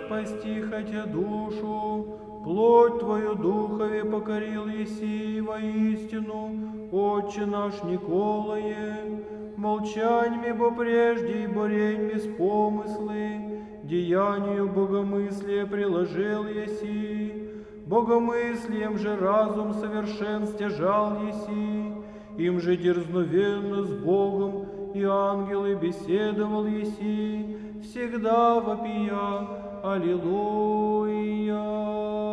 спасти хотя душу, плоть Твою духове покорил еси воистину, Отче наш Николае, молчаньми бо прежде и бореньми с помыслы, деянию богомыслия приложил еси, богомыслием же разум совершен стяжал еси, им же дерзновенно с Богом и ангелы беседовал еси, всегда вопия. Аллилуйя.